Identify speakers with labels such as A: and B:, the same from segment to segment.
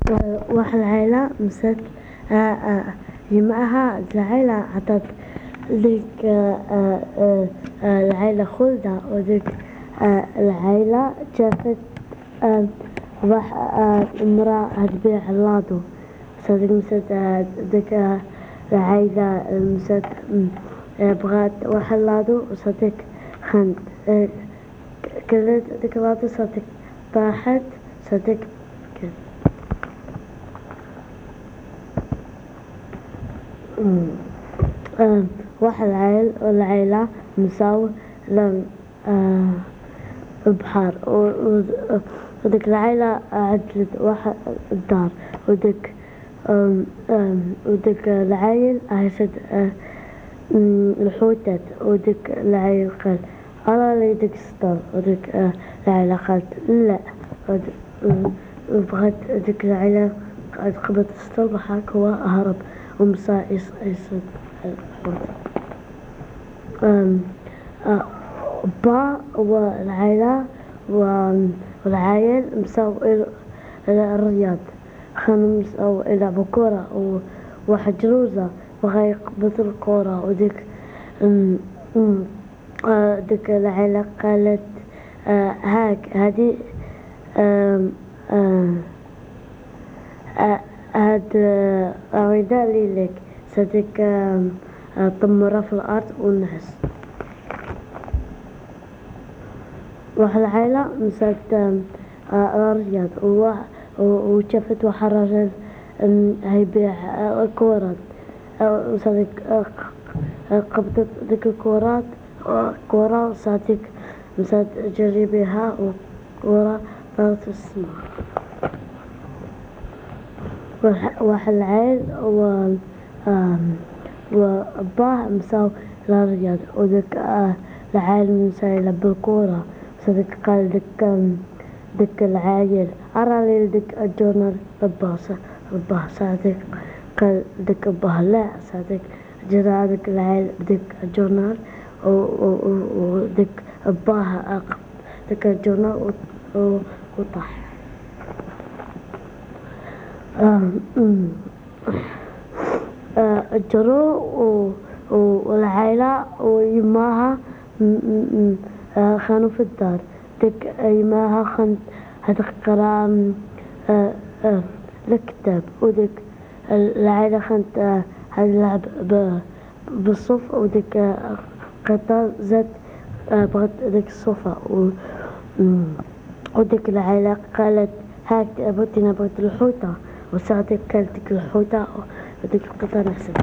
A: واحد العيلة مسك معها العيلة عطت ذيك العيلة خلدة وذيك العيلة شافت راح امرأة تبيع اللادو صدق مسد ذيك العيلة مسد بغات واحد لادو وصدق خند كلت ذيك اللادو صدق طاحت صدق واحد العيلة مساو البحر وديك العيلة عدلت واحد الدار وديك العيل عاشت الحوتات وديك العيل قال أنا لي ديك السطر وديك العيلة قالت لا وبغت ديك العيلة قبضت السطر وحاك هو هرب ومسا يصد الحوت با والعيلة والعيل مساو إلى الرياض كانوا مساو يلعبوا كورة وواحد جروزة بغا يقبض الكورة وديك ديك العيلة قالت هاك هادي هاد عويدة ليلك صديق طمرة في الأرض والنحس واحد العيلة مسات الرياض وشافت واحد رجل هيبيع كورات وصديق قبضت ديك الكورات كورة وصديق مسات جري بها وكورة طارت في السماء واحد العيل وباه مساو للرياض وديك العيل مسا يلعب بالكورة صديق قال ديك العيل أرى لي ديك الجورنال رباه صديق قال ديك باه لا صديق جرى ديك العيل بديك الجورنال وديك باه ديك الجورنال وطاح جرو والعيلة ويماها خانوا في الدار ديك يماها هتقرا الكتاب وديك العيلة خانت هتلعب بالصوف وديك قطة زاد بغت ديك الصوفة وديك العيلة قالت هاك بغت الحوتة وصادق كانت ديك الحوتة وديك القطة نحسب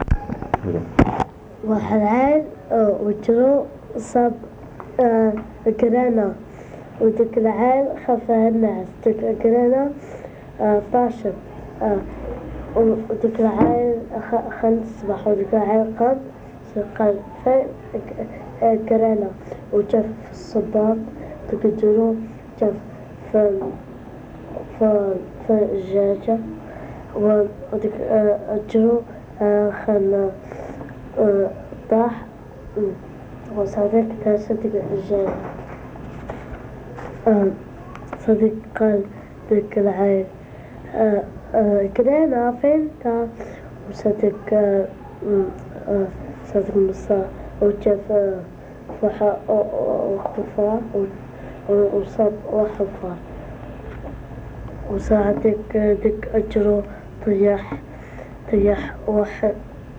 A: واحد عيل وجرو صاب قرانة وديك العيل خافها الناس ديك القرانة طاشت وديك العيل خان الصباح وديك العيل قال فين قرانة وشاف في الصباط ديك الجرو شاف في الدجاجة وديك الجرو خان طاح وصديق تاسد ديك الدجاجة صديق قال ديك العيل كرينا فين تا وصديق صديق مصا وشاف فحا وخفا وصاب وحفار وصادق ديك أجرو طيح واحد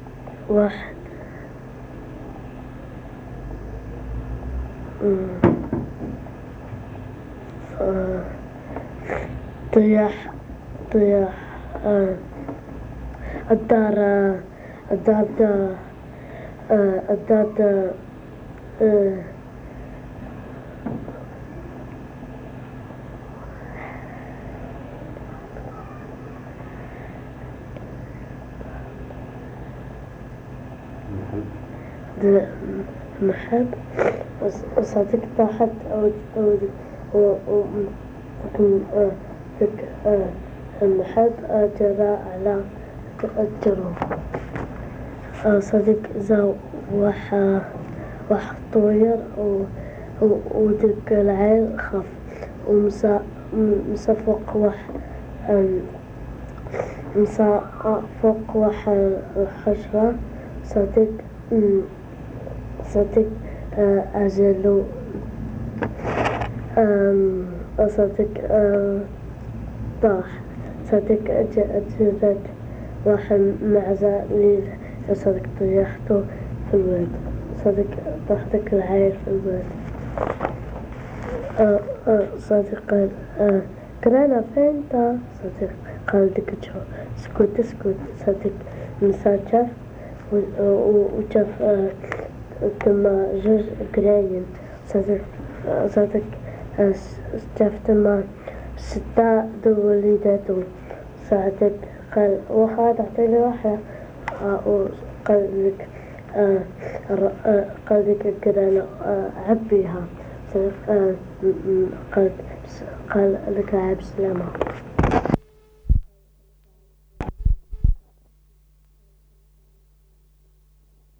A: طيح الدار محب وصديق طاحت ذيك المحب جرى على الجرو صديق زاو واحد طوير وديك العيل خاف ومسا فوق مسا فوق واحد الحجرة صديق صديق أجلو صديق طاح صديق أجلت واحد معزة لي صديق طيحته في البيت صديق طاحتك العير في البيت صديق قال كرانا فين تا صديق قال دكتشو اسكت صديق مسا شاف وشاف تما جوج قراين صديق شاف تما 6 وليداتو صديق قال واحد أعطيني واحدة وقال لك قال لك القرانة عبيها صديق قال لك عب سلامة.